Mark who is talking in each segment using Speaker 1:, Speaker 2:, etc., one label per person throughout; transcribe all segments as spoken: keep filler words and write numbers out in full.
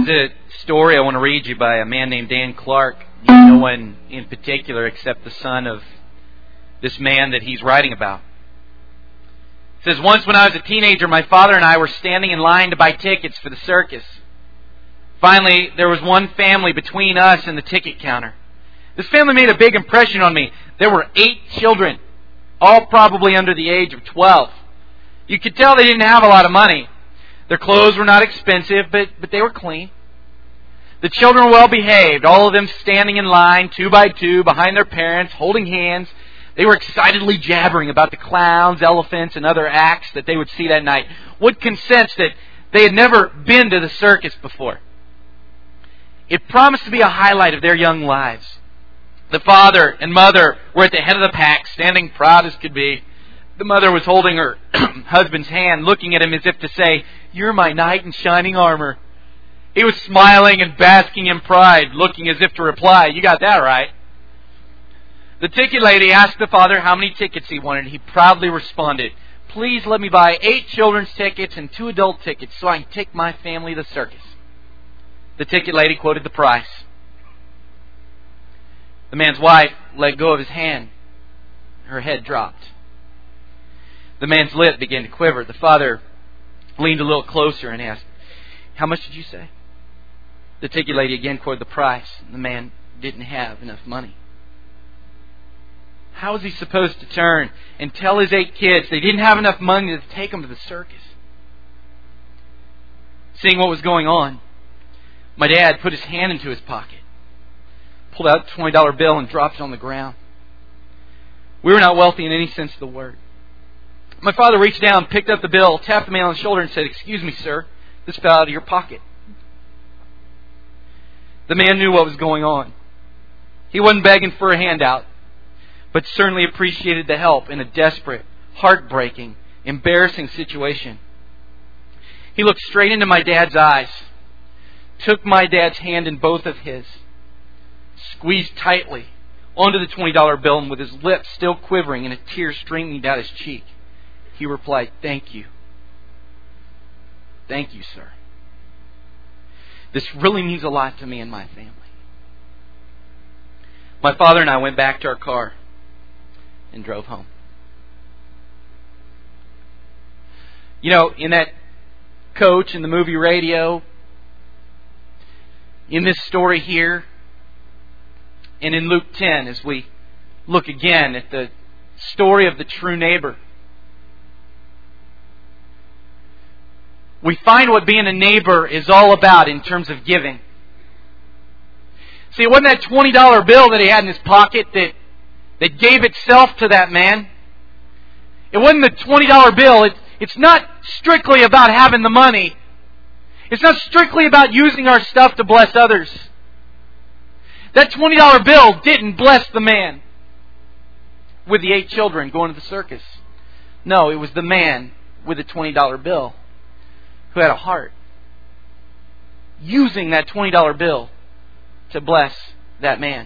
Speaker 1: There's a story I want to read you by a man named Dan Clark. No one in particular except the son of this man that he's writing about. It says, once when I was a teenager, my father and I were standing in line to buy tickets for the circus. Finally, there was one family between us and the ticket counter. This family made a big impression on me. There were eight children, all probably under the age of twelve. You could tell they didn't have a lot of money. Their clothes were not expensive, but, but they were clean. The children were well behaved, all of them standing in line, two by two, behind their parents, holding hands. They were excitedly jabbering about the clowns, elephants, and other acts that they would see that night. Woodkin sensed that they had never been to the circus before. It promised to be a highlight of their young lives. The father and mother were at the head of the pack, standing proud as could be. The mother was holding her husband's hand, looking at him as if to say, "You're my knight in shining armor." He was smiling and basking in pride, looking as if to reply, "You got that right." The ticket lady asked the father how many tickets he wanted. He proudly responded, "Please let me buy eight children's tickets and two adult tickets so I can take my family to the circus." The ticket lady quoted the price. The man's wife let go of his hand. Her head dropped. The man's lip began to quiver. The father leaned a little closer and asked, "How much did you say?" The ticket lady again quoted the price. The man didn't have enough money. How was he supposed to turn and tell his eight kids they didn't have enough money to take them to the circus? Seeing what was going on, my dad put his hand into his pocket, pulled out a twenty dollar bill and dropped it on the ground. We were not wealthy in any sense of the word. My father reached down, picked up the bill, tapped the man on the shoulder and said, "Excuse me, sir, this fell out of your pocket." The man knew what was going on. He wasn't begging for a handout, but certainly appreciated the help in a desperate, heartbreaking, embarrassing situation. He looked straight into my dad's eyes, took my dad's hand in both of his, squeezed tightly onto the twenty dollar bill, and with his lips still quivering and a tear streaming down his cheek, he replied, "Thank you. Thank you, sir. This really means a lot to me and my family." My father and I went back to our car and drove home. You know, in that coach in the movie Radio, in this story here, and in Luke ten, as we look again at the story of the true neighbor, we find what being a neighbor is all about in terms of giving. See, it wasn't that twenty dollar bill that he had in his pocket that, that gave itself to that man. It wasn't the twenty dollar bill. It, it's not strictly about having the money. It's not strictly about using our stuff to bless others. That twenty dollar bill didn't bless the man with the eight children going to the circus. No, it was the man with the twenty dollar bill who had a heart, using that twenty dollar bill to bless that man.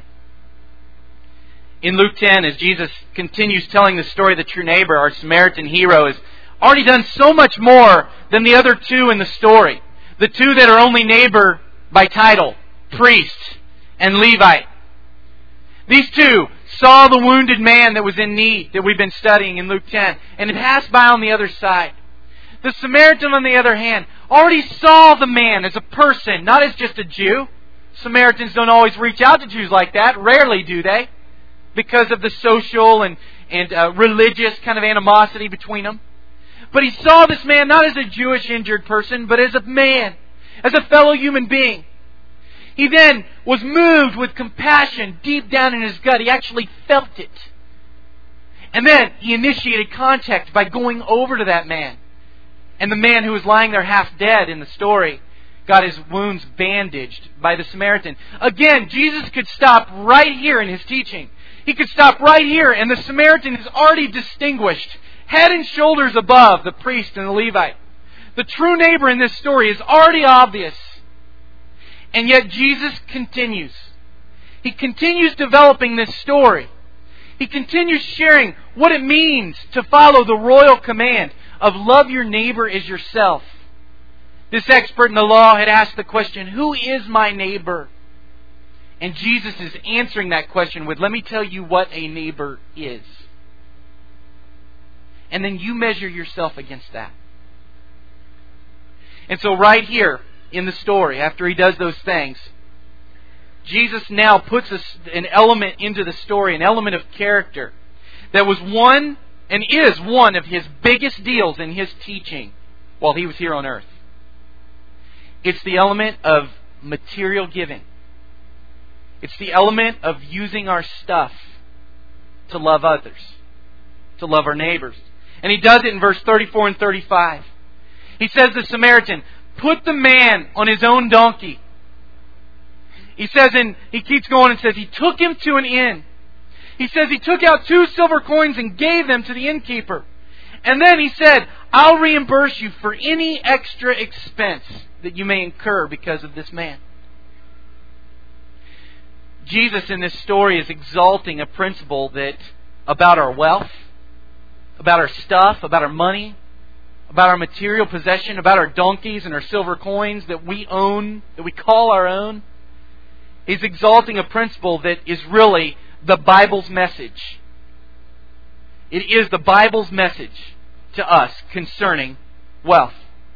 Speaker 1: In Luke ten, as Jesus continues telling the story of the true neighbor, our Samaritan hero has already done so much more than the other two in the story. The two that are only neighbor by title, priest and Levite. These two saw the wounded man that was in need that we've been studying in Luke ten and had passed by on the other side. The Samaritan, on the other hand, already saw the man as a person, not as just a Jew. Samaritans don't always reach out to Jews like that. Rarely do they, because of the social and, and uh, religious kind of animosity between them. But he saw this man not as a Jewish injured person, but as a man, as a fellow human being. He then was moved with compassion deep down in his gut. He actually felt it. And then he initiated contact by going over to that man. And the man who was lying there half dead in the story got his wounds bandaged by the Samaritan. Again, Jesus could stop right here in his teaching. He could stop right here, and the Samaritan is already distinguished, head and shoulders above the priest and the Levite. The true neighbor in this story is already obvious. And yet Jesus continues. He continues developing this story. He continues sharing what it means to follow the royal command of love your neighbor as yourself. This expert in the law had asked the question, who is my neighbor? And Jesus is answering that question with, let me tell you what a neighbor is. And then you measure yourself against that. And so right here in the story, after He does those things, Jesus now puts a, an element into the story, an element of character that was one and is one of His biggest deals in His teaching while He was here on earth. It's the element of material giving. It's the element of using our stuff to love others, to love our neighbors. And He does it in verse thirty-four and thirty-five. He says to the Samaritan, put the man on his own donkey. He says, and he keeps going and says, he took him to an inn. He says he took out two silver coins and gave them to the innkeeper. And then he said, I'll reimburse you for any extra expense that you may incur because of this man. Jesus in this story is exalting a principle that about our wealth, about our stuff, about our money, about our material possession, about our donkeys and our silver coins that we own, that we call our own. He's exalting a principle that is really the Bible's message. It is the Bible's message to us concerning wealth.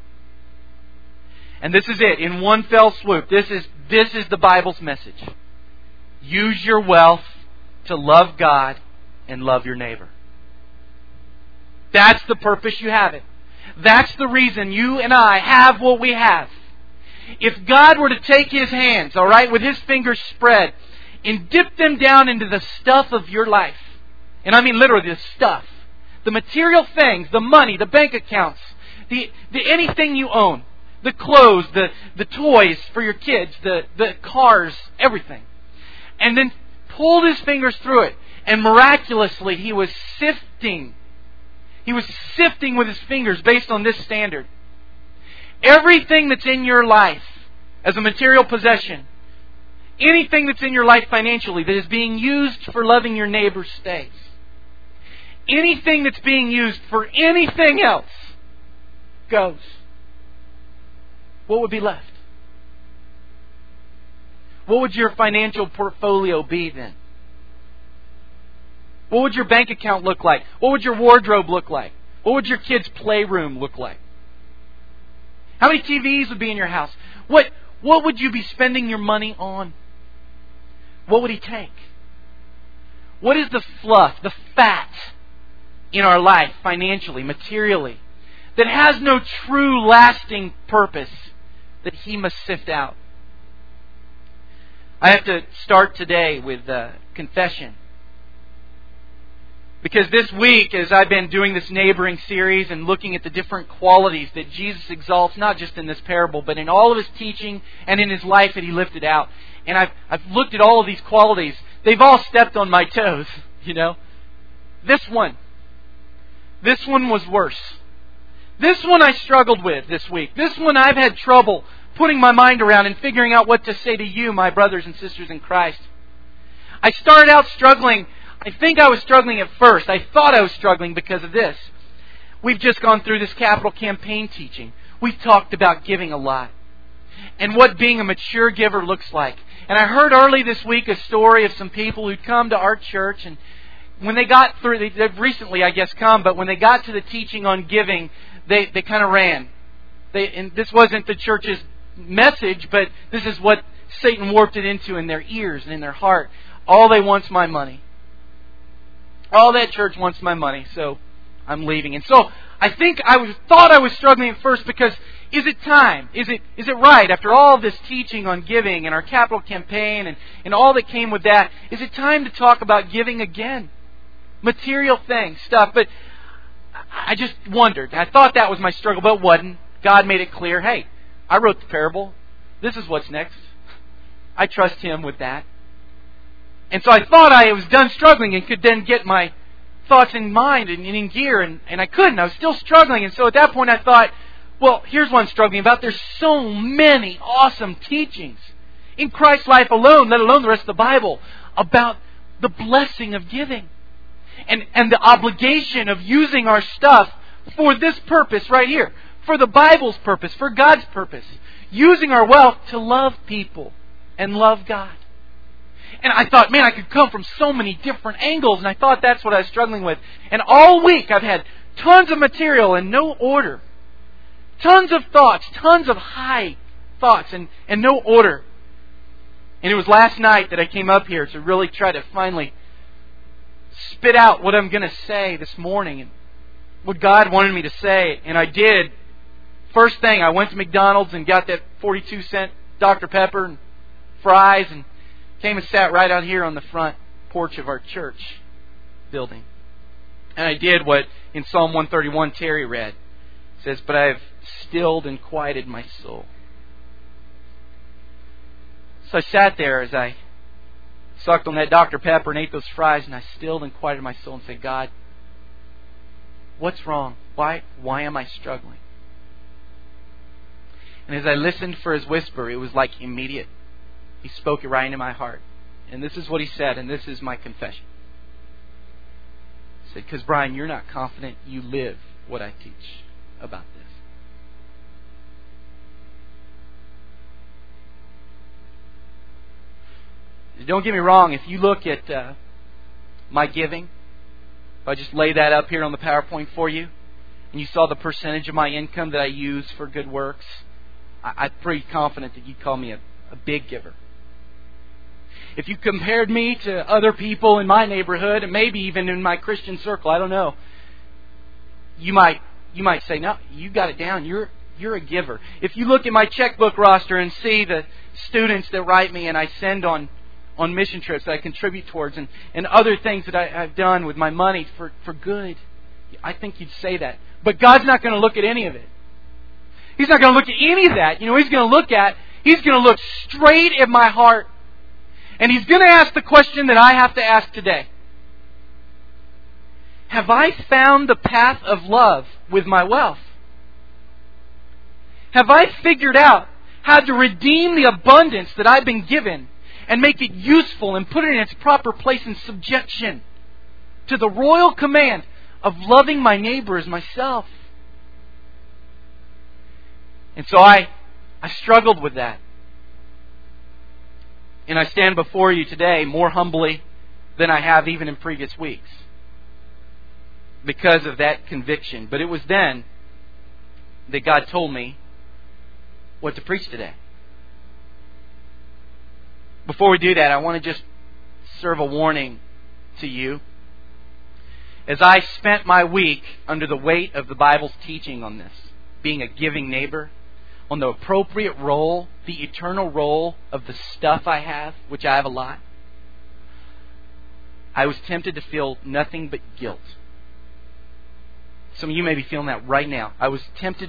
Speaker 1: And this is it. In one fell swoop, this is, this is the Bible's message. Use your wealth to love God and love your neighbor. That's the purpose you have it. That's the reason you and I have what we have. If God were to take His hands, all right, with His fingers spread, and dip them down into the stuff of your life, and I mean literally the stuff, the material things, the money, the bank accounts, the, the anything you own, the clothes, the, the toys for your kids, the, the cars, everything, and then pulled His fingers through it, and miraculously He was sifting He was sifting with His fingers based on this standard. Everything that's in your life as a material possession, anything that's in your life financially that is being used for loving your neighbor stays. Anything that's being used for anything else goes. What would be left? What would your financial portfolio be then? What would your bank account look like? What would your wardrobe look like? What would your kids' playroom look like? How many T Vs would be in your house? What, what would you be spending your money on? What would He take? What is the fluff, the fat in our life financially, materially, that has no true lasting purpose that He must sift out? I have to start today with uh, confession. Because this week, as I've been doing this neighboring series and looking at the different qualities that Jesus exalts, not just in this parable, but in all of His teaching and in His life that He lifted out. And I've, I've looked at all of these qualities. They've all stepped on my toes, you know. This one. This one was worse. This one I struggled with this week. This one I've had trouble putting my mind around and figuring out what to say to you, my brothers and sisters in Christ. I started out struggling. I think I was struggling at first. I thought I was struggling because of this. We've just gone through this capital campaign teaching. We've talked about giving a lot and what being a mature giver looks like. And I heard early this week a story of some people who'd come to our church, and when they got through, they, they've recently, I guess, come, but when they got to the teaching on giving, they, they kind of ran. They, and this wasn't the church's message, but this is what Satan warped it into in their ears and in their heart. All they want's my money. All that church wants my money, so I'm leaving. And so I think I was thought I was struggling at first because is it time? Is it is it right after all this teaching on giving and our capital campaign and, and all that came with that? Is it time to talk about giving again? Material things, stuff. But I just wondered. I thought that was my struggle, but it wasn't. God made it clear, hey, I wrote the parable. This is what's next. I trust Him with that. And so I thought I was done struggling and could then get my thoughts in mind and in gear, and, and I couldn't. I was still struggling. And so at that point I thought, well, here's what I'm struggling about. There's so many awesome teachings in Christ's life alone, let alone the rest of the Bible, about the blessing of giving and, and the obligation of using our stuff for this purpose right here, for the Bible's purpose, for God's purpose. Using our wealth to love people and love God. And I thought, man, I could come from so many different angles, and I thought that's what I was struggling with. And all week I've had tons of material and no order. Tons of thoughts, tons of high thoughts and, and no order. And it was last night that I came up here to really try to finally spit out what I'm going to say this morning and what God wanted me to say. And I did. First thing, I went to McDonald's and got that forty-two cent Doctor Pepper and fries and came and sat right out here on the front porch of our church building. And I did what in Psalm one thirty-one Terry read. It says, "But I have stilled and quieted my soul." So I sat there as I sucked on that Doctor Pepper and ate those fries, and I stilled and quieted my soul and said, "God, what's wrong? Why, why am I struggling?" And as I listened for His whisper, it was like immediate. He spoke it right into my heart. And this is what He said, and this is my confession. He said, "Because Brian, you're not confident you live what I teach about this." Don't get me wrong, if you look at uh, my giving, if I just lay that up here on the PowerPoint for you, and you saw the percentage of my income that I use for good works, I, I'm pretty confident that you'd call me a, a big giver. If you compared me to other people in my neighborhood, and maybe even in my Christian circle, I don't know, you might you might say, "No, you got it down. You're you're a giver." If you look at my checkbook roster and see the students that write me and I send on on mission trips that I contribute towards and, and other things that I, I've done with my money for, for good, I think you'd say that. But God's not going to look at any of it. He's not going to look at any of that. You know, He's going to look at, He's going to look straight at my heart. And He's going to ask the question that I have to ask today. Have I found the path of love with my wealth? Have I figured out how to redeem the abundance that I've been given and make it useful and put it in its proper place in subjection to the royal command of loving my neighbor as myself? And so I, I struggled with that. And I stand before you today more humbly than I have even in previous weeks because of that conviction. But it was then that God told me what to preach today. Before we do that, I want to just serve a warning to you. As I spent my week under the weight of the Bible's teaching on this, being a giving neighbor, on the appropriate role, the eternal role of the stuff I have, which I have a lot, I was tempted to feel nothing but guilt. Some of you may be feeling that right now. I was tempted